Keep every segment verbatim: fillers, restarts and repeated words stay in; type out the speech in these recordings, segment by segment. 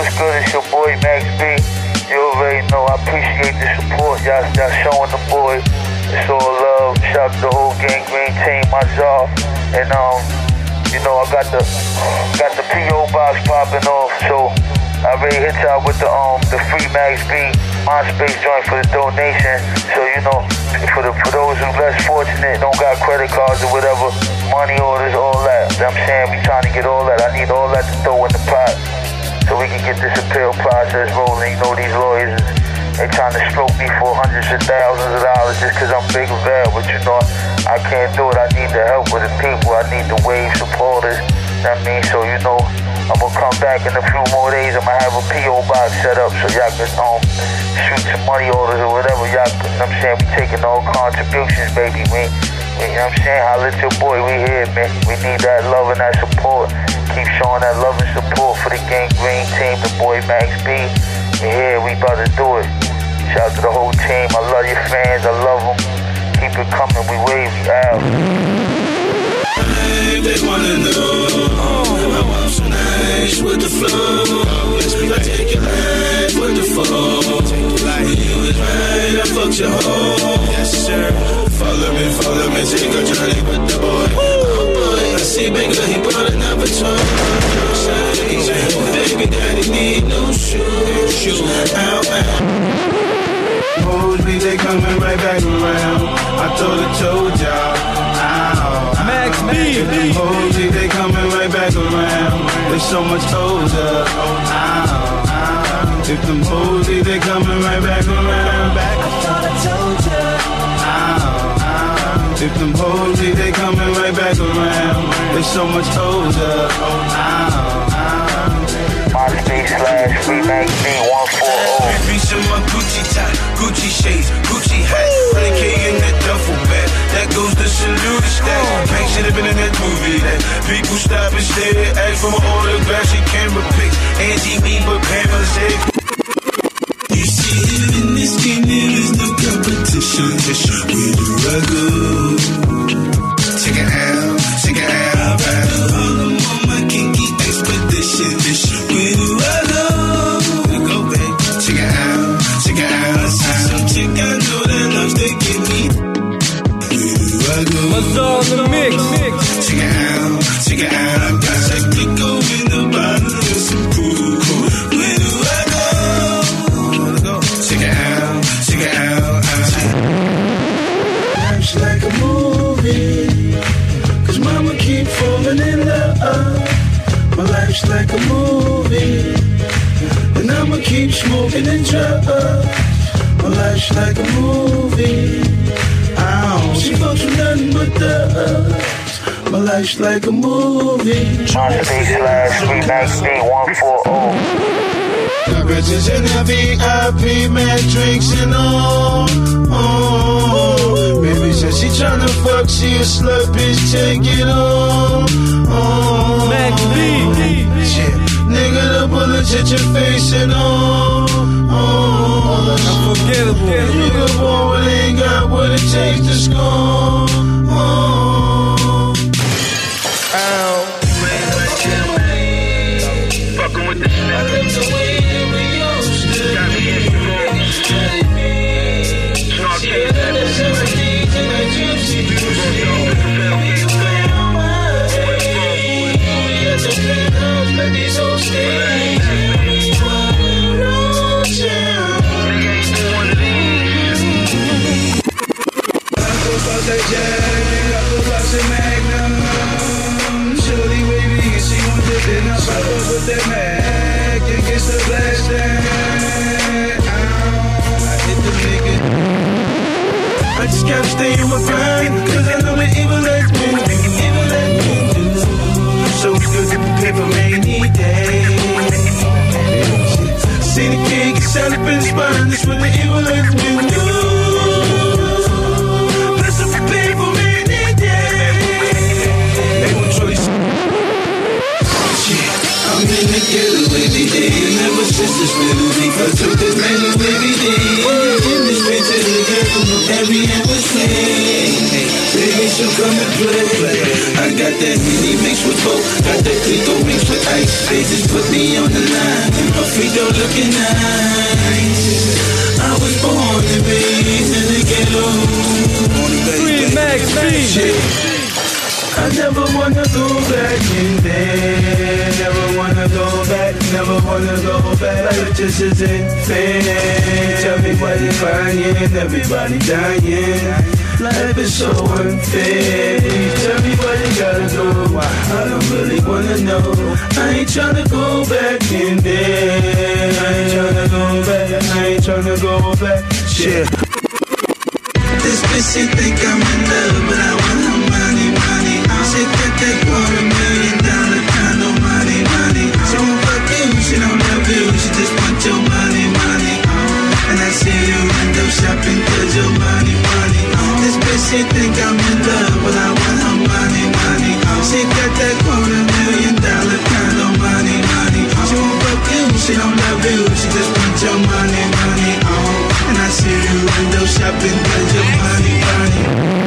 what's good? It's your boy Max B. You already know I appreciate the support. Y'all, y'all showing the boy. It's all love. Shout out to the whole Gang Green team, my y'all. And um, you know I got the got the P O box popping off. So I already hit y'all with the um the free Max B MySpace joint for the donation. So you know, for the for those who less fortunate, don't got credit cards or whatever, money orders, all that. I'm saying we trying to get all that. I need all that to throw in the pot, so we can get this appeal process rolling. You know these lawyers, they trying to stroke me for hundreds of thousands of dollars just because I'm big avail. But you know, I can't do it. I need the help of the people. I need the wave supporters. That means, so you know, I'm gonna come back in a few more days. I'm gonna have a P O box set up so y'all can um shoot some money orders or whatever. Y'all, you know what I'm saying? We taking all contributions, baby. We, we you know what I'm saying? Holla at your boy. We here, man. We need that love and that support. Keep showing that love and support for the Gang Green team, the boy Max B. We here. We about to do it. Shout out to the whole team. I love your fans. I love them. Keep it coming. We wavy out. They wanna know I want some nice with the flow. I take your life with the fall. You was right, I fucked your hoe. Yes sir. Follow me, follow me, take a journey with the boy. Oh boy, I see bigger, he brought an avatar. Baby daddy need no shoes. Ow, ow. Hold me, they coming right back around. I told her, told y'all. Max B. Hold me, they coming right back around. They so much older. If them hold me, they coming right back around. I thought I told you. If them hold me, they coming right back around. They so much older. MySpace slash free Max B one forty. Reach in my Gucci top, Gucci shades, Gucci hat, one hundred K in that duffel bag. That goes to salute stack. Bank should have been in that movie. That people stop and stare, ask for my autograph, she camera pics. Angie me, but Pamela said. You see, in this game there is no competition. Where do I go? Check it out, check it out. All I'm on my kinky expedition. Where do I go? Go back, check it out, check it out. Some chick I know that loves to get me. Where do I go? What's on the mix? Check it out, check it out. I got that Kiko in the bottle of some cool. Where do I go? Check it out, check it out. Life's like a movie, cause mama keep falling in love. My life's like a movie, and I'ma keep smoking and drugs. My life's like a movie. Ow, she fucks with nothing but thugs. My life's like a movie. MySpace slash free Max B one forty. Got bitches in the V I P, mad drinks and all. Oh, baby said she tryna fuck, she a slut, bitch, take it on. Oh, Max B. Shit, nigga, the bullets hit your face and all. Oh, Unforgettable. nigga, boy, but ain't got what it takes to score. Oh, Ow. fucking with the shit. I just gotta stay in my grind, cause I know what evil like me, evil like me do. So good to prepare for rainy days. See the king get shot up in the spine, that's what the evil like me do. Let's prepare for rainy days. They won't choice. I'm in the ghetto every day, and ever since this little leaf, I took this man every day. In this bitch, every ever say, baby, so come and play. I got that mini mix with Coke, got that Clico mix with ice. They just put me on the line, my feet don't looking nice. I was born to be in the ghetto. Free Max B. I never wanna go back in there. Never wanna go back, never wanna go back. Life just isn't fair. Tell me why you're crying, everybody dying. Life is so unfair. Tell me why you gotta go. I don't really wanna know. I ain't tryna go back in there. I ain't tryna go back. I ain't tryna go back. Shit. This bitch she think I'm in love, but I want her money, money. She got that quarter million dollar condo, money, money. She won't fuck you, she don't love you, she just want your money, money. And I see you window shopping cause your money, money. This bitch she think I'm in love, but I want her money, money. She got that quarter million dollar condo, money, money. She won't fuck you, she don't love you, she just want your money, money. And I see you window shopping cause your money, money.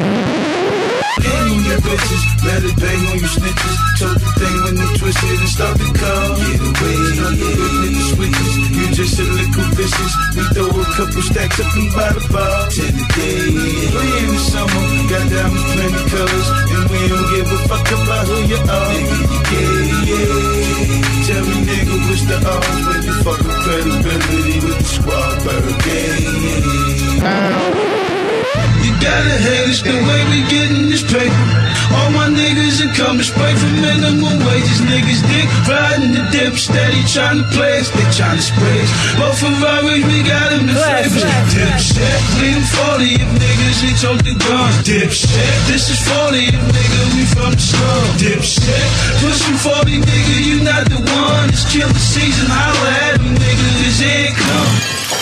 Bitches, let it bang on you snitches. Told the thing when you twisted and start to call. Get away, start to hit the switches. You just a little vicious. We throw a couple stacks up and by the bar. Ten a day, we in the summer. Got diamonds, plenty colors, and we don't give a fuck about who you are. Nigga, you gay, yeah. Tell me, nigga, what's the odds when you fuck with credibility with the squad bird gang? You gotta hate us the way we getting this paper. All my niggas in coming straight from minimum wages. Niggas dick riding the dip, steady trying to play us. They trying to spray us. Both Ferraris, we got them in flavors. Dipshit, leave them forty if niggas ain't told the guns. Dipshit, this is forty if nigga we from the slum. Dipshit, pushing forty nigga, you not the one. It's killer season, holla at them nigga, his income.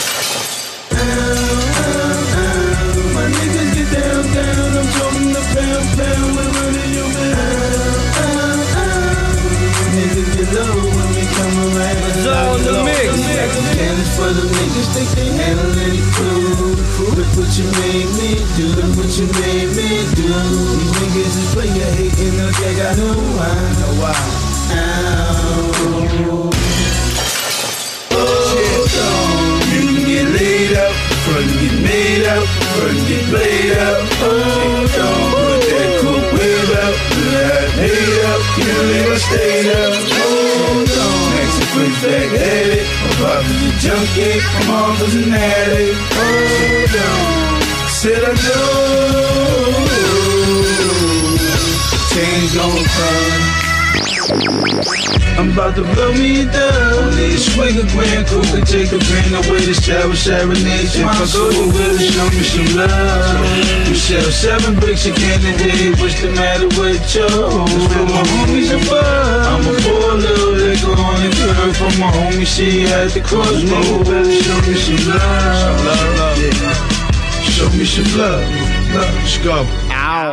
My niggas get down, down, I'm talking the pound, pound, we're running your mouth. Niggas get low when we come around. It's all in the mix. Cannons for the niggas, think they handling it cool. Look what you made me do, look what you made me do. These niggas is player hating, look like I know why. Ow. You can get laid up, front get made up, front get played up. Hold on, put that cool wave up, that made up, you leave a state up. Hold on, next to push back at it. My father's a junkie, my mom was an addict. Hold on, said I know change gon' come. I'm about to blow me a dub. Only a swing a grand coupe and take a grand away to shower, serenade. If I go to Willie, show me some love. We sell seven bricks of Kennedy. What's the matter with you? For my homies above, I'm a poor little liquor on the curve. For my homie, see at the crossroads. Better show me some love. Some love, love. Yeah. Show me some love. Love. Let's go. Ow.